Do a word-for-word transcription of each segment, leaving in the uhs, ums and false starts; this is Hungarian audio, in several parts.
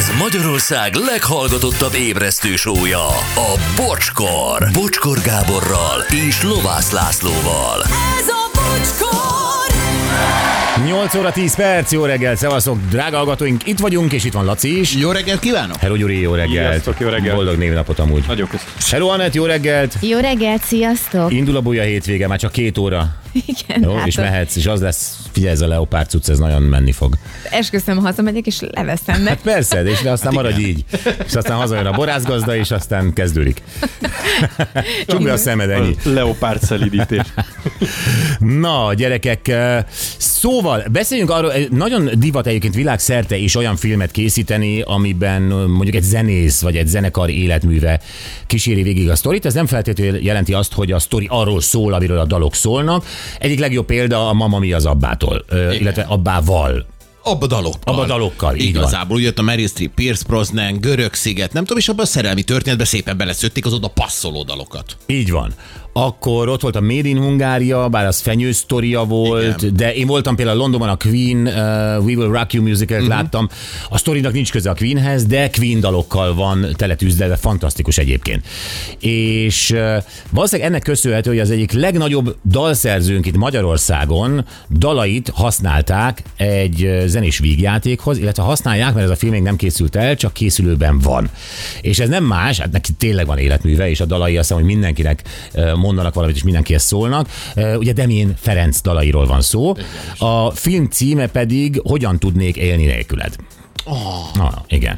Ez Magyarország leghallgatottabb ébresztő show-ja, a Bocskor. Bocskor Gáborral és Lovász Lászlóval. Ez a Bocskor! nyolc óra tíz perc, jó reggel, szevasztok, drága hallgatóink, itt vagyunk, és itt van Laci is. Jó reggelt kívánok! Hello Gyuri, jó reggelt. Sziasztok, jó reggelt. Boldog névnapot amúgy. Nagyon köszönöm. Hello Anett, jó reggelt. Jó reggelt, sziasztok! Indul a buja hétvége, már csak két óra. Igen, Jó, hát és mehetsz, és az lesz, figyelj, ez a leopárd cucc, ez nagyon menni fog. esküszöm, hazamegyek, és leveszem meg. Hát persze, és de aztán maradj így. És aztán hazajön a borászgazda, és aztán kezdődik. Csukd be a szemed, ennyi. Leopárd szelidítés. Na, gyerekek, szóval beszéljünk arról, nagyon divat egyébként világszerte is olyan filmet készíteni, amiben mondjuk egy zenész vagy egy zenekar életműve kíséri végig a sztorit. Ez nem feltétlenül jelenti azt, hogy a sztori arról szól, amiről a dalok szólnak. Egyik legjobb példa a Mamma Mia az Abbától, illetve Abbával. Abba dalokkal. Abba dalokkal, így Igazából úgy jött a Meryl Streep, Pierce Brosnan, Görög sziget, nem tudom, és abban a szerelmi történetben szépen beleszőtték az oda passzoló dalokat. Így van. Akkor ott volt a Made in Hungária, bár az fenyő sztoria volt, igen. De én voltam például Londonban a Queen, uh, We Will Rock You musicalt uh-huh. láttam. A sztorinak nincs köze a Queenhez, de Queen dalokkal van teletűzdelve, fantasztikus egyébként. És uh, valószínűleg ennek köszönhető, hogy az egyik legnagyobb dalszerzőnk itt Magyarországon dalait használták egy uh, zenés vígjátékhoz, illetve használják, mert ez a film még nem készült el, csak készülőben van. És ez nem más, hát neki tényleg van életműve, és a dalai azt hiszem, hogy mindenkinek uh, mondanak valamit, és mindenkihez szólnak. Ugye Demjén Ferenc dalairól van szó. A film címe pedig Hogyan tudnék élni nélküled. Oh. Ah, igen.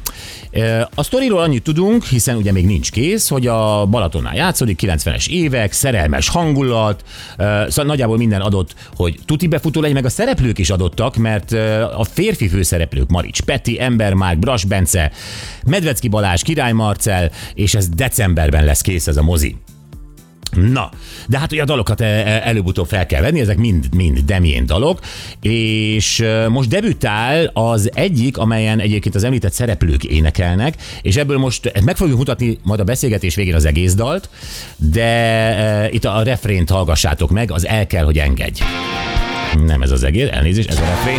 A sztoriról annyit tudunk, hiszen ugye még nincs kész, hogy a Balatonnál játszódik, kilencvenes évek, szerelmes hangulat, szóval nagyjából minden adott, hogy tuti befutó legyen, meg a szereplők is adottak, mert a férfi főszereplők Marics Peti, Embermárk, Brass Bence, Medvecki Balázs, Király Marcell, és ez decemberben lesz kész ez a mozi. Na, de hát ugye a dalokat előbb-utóbb fel kell venni, ezek mind, mind Demjén dalok, és most debütál az egyik, amelyen egyébként az említett szereplők énekelnek, és ebből most meg fogjuk mutatni majd a beszélgetés végén az egész dalt, de itt a refrént hallgassátok meg, az El kell, hogy engedj. Nem ez az egész, elnézést, ez a refrén.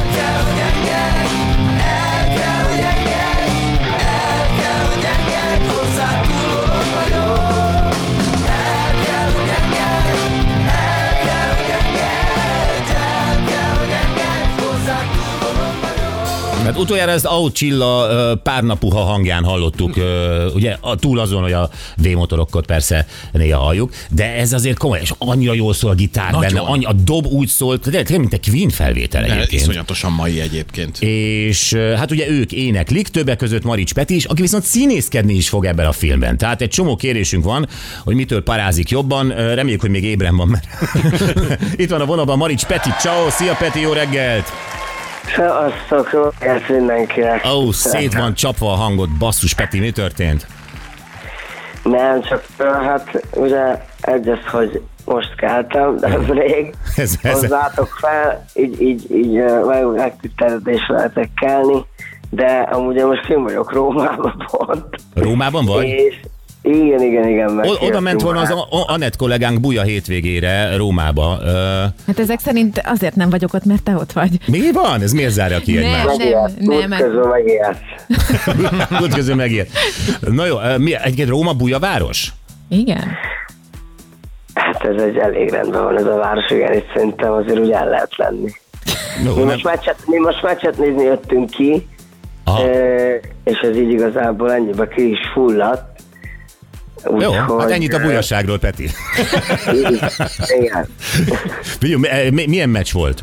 Hát utoljára ezt Aut Csilla párnapuha hangján hallottuk, ugye túl azon, hogy a V-motorokat persze néha halljuk, de ez azért komoly, és annyira jól szól a gitár nagyon benne, annyi, a dob úgy szólt, tényleg mint egy Queen felvétel egyébként. De iszonyatosan mai egyébként. És hát ugye ők éneklik, többek között Marics Peti is, aki viszont színészkedni is fog ebben a filmben. Tehát egy csomó kérésünk van, hogy mitől parázik jobban, reméljük, hogy még ébren van, mert itt van a vonalban Marics Peti, ciao, szia Peti, jó reggelt! Szevasztok, jó reggelt mindenkinek. Ó, oh, szét van csapva a hangot, basszus Peti, mi történt? Nem, csak hát ugye egyes, hogy most keltem, de ez rég ez, ez hozzátok fel, így, így, így megtiszteltetésre lehetek kelni, de amúgy én most kim vagyok Rómában pont. Rómában vagy? És igen, igen, igen. O- oda ment volna az Anett kollégánk buja hétvégére Rómába. Hát ezek szerint azért nem vagyok ott, mert te ott vagy. Mi van? Ez miért zárja ki egymást? Nem, nem. Út közül megijed. Út közül megijed. Na jó, mi, egyébként Róma bujaváros? Igen. Hát ez egy elég rendben van ez a város, igen, és szerintem azért úgy el lehet lenni. No, mi, most meccset, mi most meccset nézni jöttünk ki, e, és ez így igazából ennyibe ki is fulladt. Úgy, jó, hogy... hát ennyit a bujaságról, Peti. Igen. Milyen meccs volt?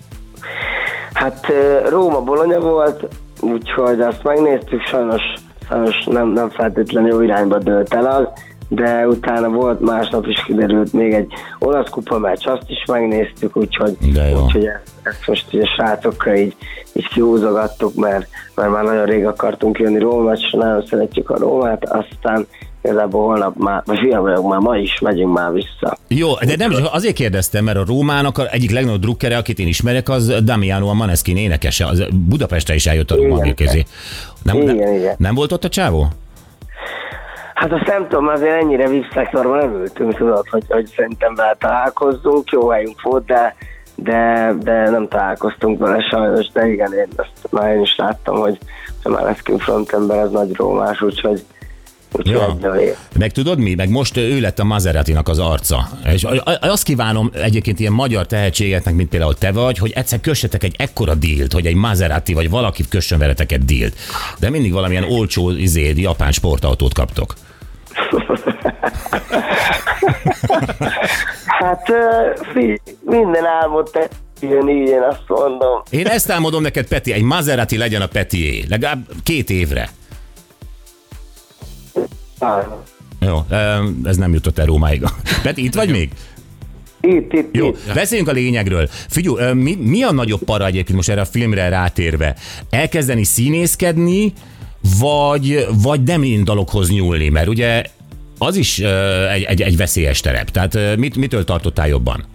Hát Róma-Bologna volt, úgyhogy azt megnéztük, sajnos, sajnos nem, nem feltétlenül jó irányba dőlt el az, de utána volt, másnap is kiderült még egy olasz kupa meccs, azt is megnéztük, úgyhogy, úgyhogy ezt, ezt most ugye srácokkal így, így kihúzogattuk, mert, mert már nagyon rég akartunk jönni Róma, és nagyon szeretjük a Rómát, aztán igazából holnap már, vagy fiam vagyok, már ma is megyünk már vissza. Jó, de nem azért kérdeztem, mert a Rómának egyik legnagyobb drukkere, akit én ismerek, az Damiano a Maneskin énekese, az Budapestre is eljött a Róma közé. Nem, igen, nem, igen. Nem volt ott a csávó? Hát azt nem tudom, azért ennyire visszaszorban nem ültünk, tudod, hogy, hogy szerintem vele találkozzunk, jó helyünk volt, de de, de nem találkoztunk vele sajnos, de igen, én ezt már én is láttam, hogy a Måneskin frontember az nagy rómás, úgyhogy Ja. Meg tudod mi? Meg most ő lett a Maseratinak az arca. És azt kívánom egyébként ilyen magyar tehetségeknek, mint például te vagy, hogy egyszer kössetek egy ekkora dílt, hogy egy Maserati vagy valaki kössön veletek egy dílt. De mindig valamilyen olcsó izé, japán sportautót kaptok. Hát minden álmot jön így, én azt mondom. Én ezt álmodom neked, Peti, egy Maserati legyen a Petié. Legalább két évre. Jó, ez nem jutott el Rómáig. Peti, itt vagy még? Itt, itt, Jó, itt. beszéljünk a lényegről. Figyelj, mi, mi a nagyobb para egyébként most erre a filmre rátérve? Elkezdeni színészkedni, vagy, vagy nem dalokhoz nyúlni? Mert ugye az is uh, egy, egy, egy veszélyes terep. Tehát uh, mit, mitől tartottál jobban?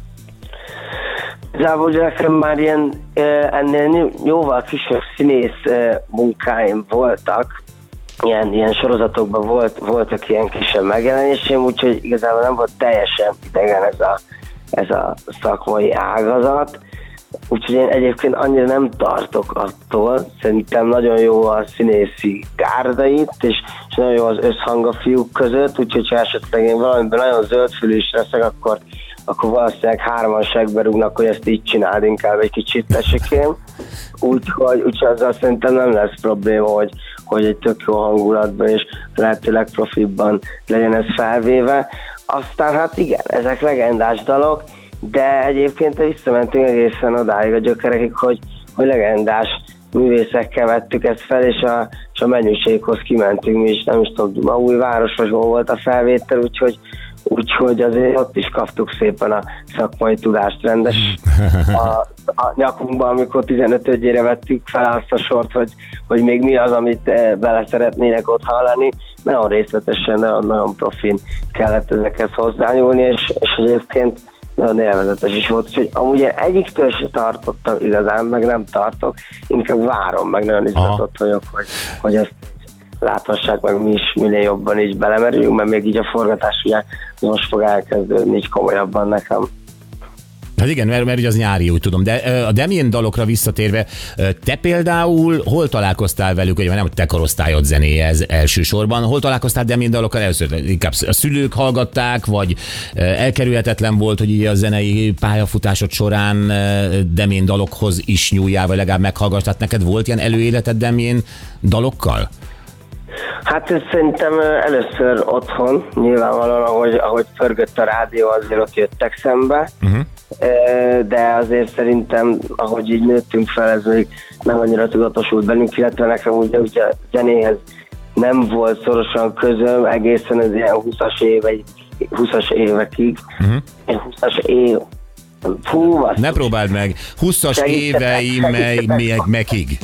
Igazából nekem már ilyen ennél jóval kisebb színész munkáim voltak, ilyen, ilyen sorozatokban volt, voltak ilyen kisebb megjelenésém, úgyhogy igazából nem volt teljesen idegen ez a, ez a szakmai ágazat. Úgyhogy én egyébként annyira nem tartok attól, szerintem nagyon jó a színészi gárda itt, és, és nagyon jó az összhang a fiúk között, úgyhogy ha esetleg én valamiben nagyon zöldfülűs leszek, akkor, akkor valószínűleg hárman segbe rúgnak, hogy ezt így csináld, inkább egy kicsit tesekém. Úgyhogy, úgyhogy azzal szerintem nem lesz probléma, hogy, hogy egy tök jó hangulatban és lehetőleg profibban legyen ez felvéve. Aztán hát igen, ezek legendás dalok, de egyébként visszamentünk egészen odáig a gyökerekig, hogy, hogy legendás művészekkel vettük ezt fel, és a, és a mennyűséghoz kimentünk mi is, nem is tudom, Dunaújváros vagy hol volt a felvétel, úgyhogy, úgyhogy azért ott is kaptuk szépen a szakmai tudást rendes a, a nyakunkban, amikor tizenötödjére vettük fel azt a sort, hogy, hogy még mi az, amit bele szeretnének ott hallani. Nagyon részletesen, nagyon, nagyon profin kellett ezekhez hozzányúlni, és, és egyébként nagyon élvezetes is volt, úgyhogy amúgy egyiktől se tartottam igazán, meg nem tartok, inkább várom, meg nagyon izgatott vagyok, hogy, hogy ezt láthassák, meg mi is minél jobban így belemerüljünk, mert még így a forgatás ugye most fog elkezdődni így komolyabban nekem. Hát igen, mert, mert ugye az nyári, úgy tudom, de a Damien dalokra visszatérve, te például hol találkoztál velük, ugye nem a te korosztályod zenéje ez elsősorban, hol találkoztál Damien dalokkal először? Inkább a szülők hallgatták, vagy elkerülhetetlen volt, hogy így a zenei pályafutásod során Damien dalokhoz is nyúljál, vagy legalább meghallgattad, neked volt ilyen előéleted Damien dalokkal? Hát ez szerintem először otthon, nyilvánvalóan, ahogy, ahogy pörgött a rádió, azért ott jöttek szembe, uh-huh. de azért szerintem, ahogy így nőttünk fel, ez még nem annyira tudatosult bennünk, illetve nekem ugye, ugye a zenéhez nem volt szorosan közöm egészen az ilyen húszas évei, húszas évekig, uh-huh. húszas év. Fú, ne próbáld meg, húszas éveim meg, meg, megig.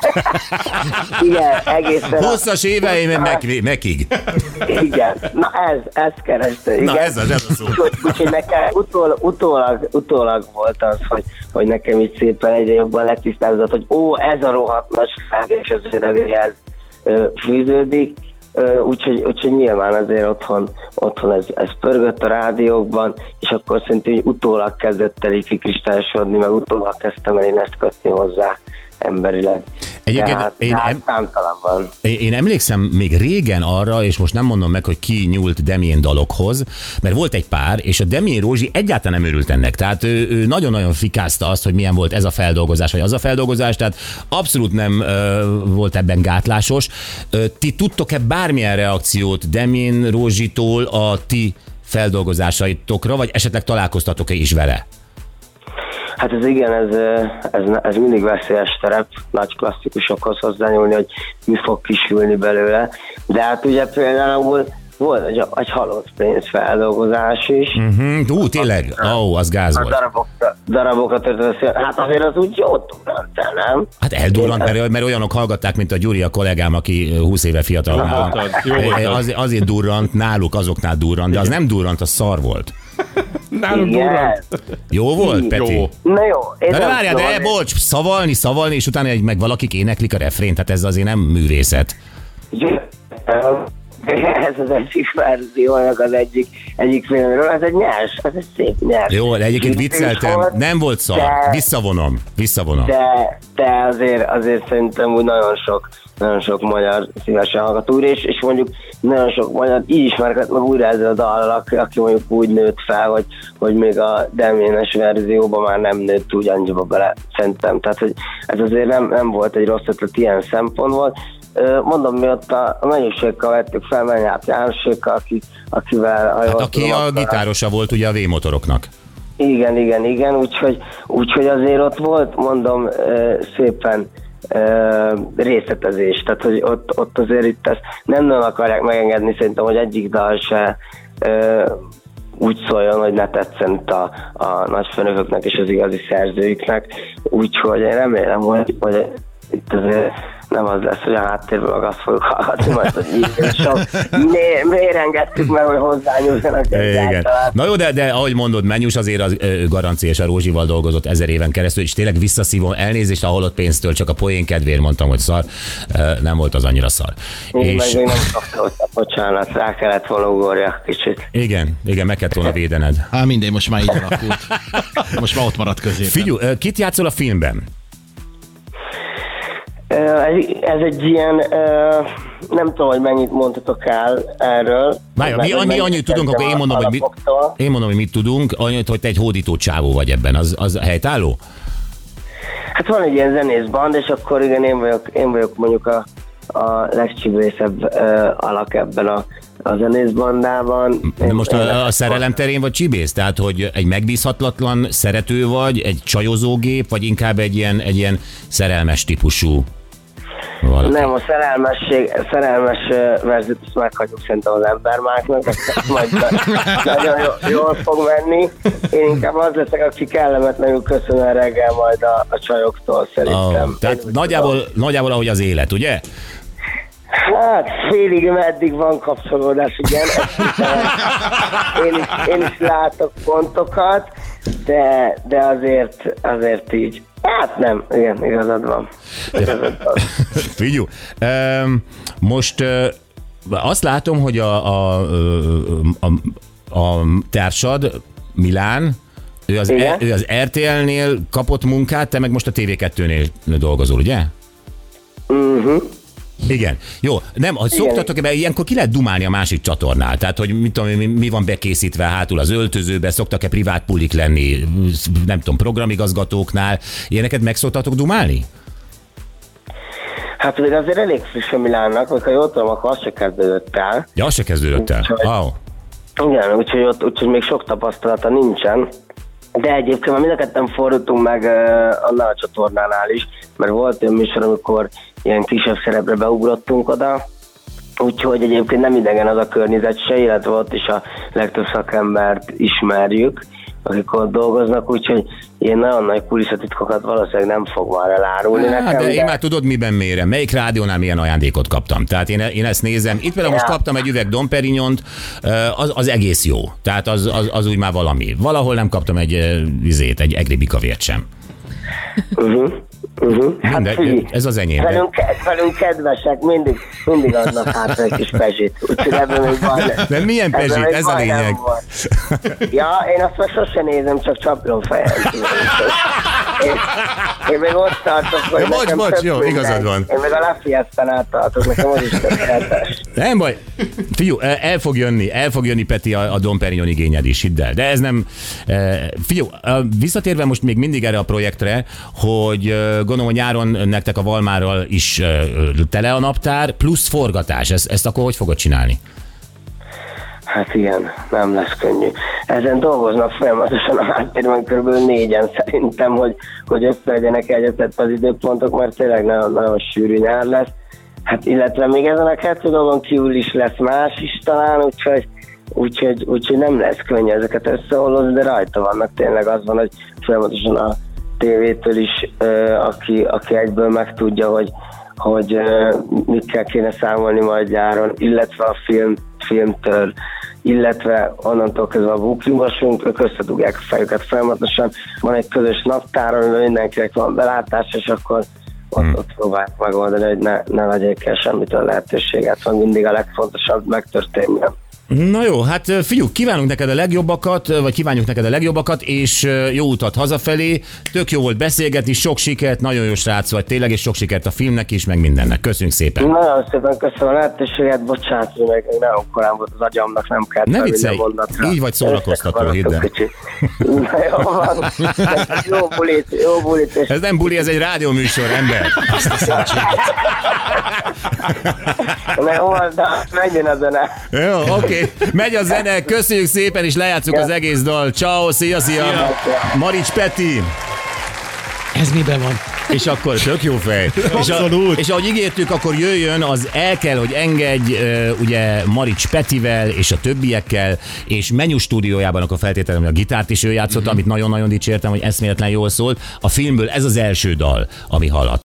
Igen, egészen. húszas éveim meg, megig. Igen, na ez, ez kereste. Igen. Na ez az, ez a szó. Úgyhogy nekem utól, utólag, utólag volt az, hogy, hogy nekem így szépen egyre jobban letisztázott, hogy ó, ez a rohadt nagy sláger, és az örevéhez fűződik. Úgyhogy, úgyhogy nyilván azért otthon, otthon ez, ez pörgött a rádiókban, és akkor szerintem hogy utólag kezdett el így kikristályosodni, meg utólag kezdtem el én ezt kötni hozzá emberileg. Egyébként Tehát, én, em, van. én emlékszem még régen arra, és most nem mondom meg, hogy ki nyúlt Damien dalokhoz, mert volt egy pár, és a Damien Rózsi egyáltalán nem örült ennek. Tehát ő, ő nagyon-nagyon fikázta azt, hogy milyen volt ez a feldolgozás, vagy az a feldolgozás, tehát abszolút nem ö, volt ebben gátlásos. Ö, ti tudtok-e bármilyen reakciót Damien Rózsitól a ti feldolgozásaitokra, vagy esetleg találkoztatok-e is vele? Hát ez igen, ez, ez, ez mindig veszélyes terep, nagy klasszikusokhoz hozzányúlni, hogy mi fog kisülni belőle. De hát ugye például volt egy, egy halott pénz feldolgozás is. Uh-huh. Ú, tényleg? Ó, oh, az gáz volt. Darabokra, darabokat ötözött, hát azért az úgy jó durrant, nem? Hát eldurrant, mert, mert olyanok hallgatták, mint a Gyuri, a kollégám, aki húsz éve fiatal. Az, azért durrant, náluk azoknál durrant, de az nem durrant, az szar volt. Nálunk durrant. Jó volt, Peti? Jó. Na jó. Na de várjál, de bocs, szavalni, szavalni, és utána egy, meg valakik éneklik a refrént, hát ez azért nem művészet. Ez az egyik verziónak az egyik, egyik filmről, ez egy nyers, ez egy szép nyers. Jó, de egyébként vicceltem, volt, nem volt szar, de, visszavonom, visszavonom. De, de azért, azért szerintem úgy nagyon sok, nagyon sok magyar szívesen hallgat újra, és, és mondjuk nagyon sok magyar így ismerkedett meg újra ezzel a dallal, aki, aki mondjuk úgy nőtt fel, hogy, hogy még a Deménes verzióban már nem nőtt úgy annyiba bele, szerintem. Tehát, hogy ez azért nem, nem volt egy rossz ötlet ilyen szempontból. Mondom, mi ott a, a mennyűségkel vettük fel, Mennyát Jánosékkal, aki, akivel... Hát aki tudom, a gitárosa volt ugye a V-motoroknak. Igen, igen, igen, úgyhogy, úgyhogy azért ott volt, mondom, szépen részletezés, tehát hogy ott, ott azért itt ezt nem nagyon akarják megengedni, szerintem, hogy egyik dal se úgy szóljon, hogy ne tetszen itt a, a nagyfőnököknek és az igazi szerzőiknek, úgyhogy én remélem, hogy, hogy itt azért nem az lesz, hogy a háttérből meg azt fogjuk hallgatni, majd, hogy így sok. Miért, miért engedtük meg, hogy hozzányúljanak egyáltalán? Na jó, de, de ahogy mondod, Mennyus azért az Garanci és a Rózsival dolgozott ezer éven keresztül, és tényleg visszaszívom, elnézést a halott pénztől, csak a poén kedvéért mondtam, hogy szar, nem volt az annyira szar. Én és... meg nem kaptam, bocsánat, rá kellett volna ugorja kicsit. Igen, igen, meg kellett volna védened. Hát mindegy, most már így alakult. Most már ott maradt középen. Figyelj, kit játszol a filmben? Ez egy ilyen, nem tudom, hogy mennyit mondhatok el erről. Várja, mi annyi, annyit tudunk, akkor én mondom, hogy mit, én mondom, hogy mit tudunk, annyit, hogy te egy hódító csávó vagy ebben, az, az helytálló? Hát van egy ilyen zenész band, és akkor igen, én vagyok, én vagyok mondjuk a, a legcsibészebb uh, alak ebben a, a zenész bandában. De most a, a szerelem terén vagy csibész? Tehát, hogy egy megbízhatatlan szerető vagy, egy csajozógép, vagy inkább egy ilyen, egy ilyen szerelmes típusú valaki? Nem, a szerelmesség, szerelmes verziót azt meghagyjuk szerintem az embermáknak, majd nagyon jól fog menni. Én inkább az leszek, aki kellemetlenül köszönöm reggel majd a, a csajoktól szerintem. Oh, tehát nagyjából, nagyjából ahogy az élet, ugye? Hát félig meddig van kapcsolódás, igen. Én is, én is látok pontokat, de, de azért, azért így. Hát nem, igen, igazad van. Igazad van. Figyelj, most azt látom, hogy a, a, a, a társad, Milán, ő az, e, ő az er té el-nél kapott munkát, te meg most a té vé kettőnél dolgozol, ugye? Uh-huh. Igen. Jó, nem, hogy szoktatok, mert ilyenkor ki lehet dumálni a másik csatornál, tehát hogy mit tudom, mi, mi van bekészítve hátul az öltözőbe, szoktak-e privát pulik lenni, nem tudom, programigazgatóknál, ilyeneket meg szoktatok dumálni? Hát azért azért elég friss a Milánnak, hogyha jól tudom, akkor az se kezdődött el. Ja, az se kezdődött el. Úgyhogy, wow. Igen, úgyhogy, ott, úgyhogy még sok tapasztalata nincsen. De egyébként már mind a ketten fordultunk meg uh, annál a csatornánál is, mert volt olyan műsor, amikor ilyen kisebb szerepre beugrottunk oda, úgyhogy egyébként nem idegen az a környezet se, illetve ott is a legtöbb szakembert ismerjük, akik ott dolgoznak, úgyhogy ilyen nagyon nagy kulisszatitkokat valószínűleg nem fog már elárulni hát, nekem. De, de én már tudod, miben mérem. Melyik rádiónál milyen ajándékot kaptam. Tehát én, én ezt nézem. Itt például ja. most kaptam egy üveg Dom Perignont, az, az egész jó. Tehát az, az, az úgy már valami. Valahol nem kaptam egy vizét, egy egri bikavért sem. Uh-huh. Uh-huh. Hát Mindegy, figyelj, ez az enyém. Velünk, velünk kedvesek, mindig, mindig adnak hátra egy kis pezsit. Úgyhogy ebben még van. De milyen pezsit? Ez a lényeg. Ja, én azt már sosem nézem, csak csaplom fejem. Én, én még ott tartok, hogy bocs, nekem bocs, jó, minden. Igazad van. Én még a La Fiesta-nál tartok, nekem az is tökéletes. Nem baj. Figyú, el fog jönni, el fog jönni, Peti, a, a Dom Perignon igényed is, hidd el. De ez nem... Figyú, visszatérve most még mindig erre a projektre, hogy gondolom, hogy nyáron nektek a Valmárral is tele a naptár, plusz forgatás. Ezt, ezt akkor hogy fogod csinálni? Hát igen, nem lesz könnyű. Ezen dolgoznak folyamatosan a háttérben körülbelül négyen szerintem, hogy, hogy összelegyenek egyetetve az időpontok, mert tényleg nagyon, nagyon sűrű nyár lesz. Hát illetve még ezen a kettő dolgon kívül is lesz más is talán, úgyhogy, úgyhogy, úgyhogy nem lesz könnyű ezeket összeholozni, de rajta vannak. Tényleg az van, hogy folyamatosan a tévétől is, aki, aki egyből megtudja, hogy, hogy mikkel kéne számolni majd nyáron, illetve a film, filmtől, illetve onnantól kezdve a bookingasunk, ők összedugják a fejüket folyamatosan. Van egy közös naptár, amiben mindenkinek van belátás, és akkor, ott, hmm. ott próbáljuk megoldani, hogy ne, ne vegyék el semmitől lehetőséget, van mindig a legfontosabb megtörténjen. Na jó, hát figyelj, kívánunk neked a legjobbakat, vagy kívánjuk neked a legjobbakat, és jó utat hazafelé. Tök jó volt beszélgetni, sok sikert, nagyon jó srác vagy tényleg, és sok sikert a filmnek is, meg mindennek. Köszönjük szépen. Nagyon szépen köszönöm a lehetőséget, bocsánat, hogy meg nagyon korán volt az agyamnak, nem kell. Ne viccelj, így vagy szórakoztató, hidd el. Na jó van, jó bulit, jó bulit. És... Ez nem buli, ez egy rádióműsor, ember. Na jó van, de menjen a zene. Jó, oké. Okay. Megy a zene, köszönjük szépen, és lejátszuk az egész dal. Ciao, szia, szia. Marics Peti. Ez miben van? És akkor tök jó fej. És, a, és ahogy ígértük, akkor jöjjön az El kell, hogy engedj, ugye Marics Petivel és a többiekkel, és Menyu stúdiójában, akkor feltételem, hogy a gitárt is ő játszott, mm-hmm. amit nagyon-nagyon dicsértem, hogy eszméletlen jól szólt. A filmből ez az első dal, ami haladt.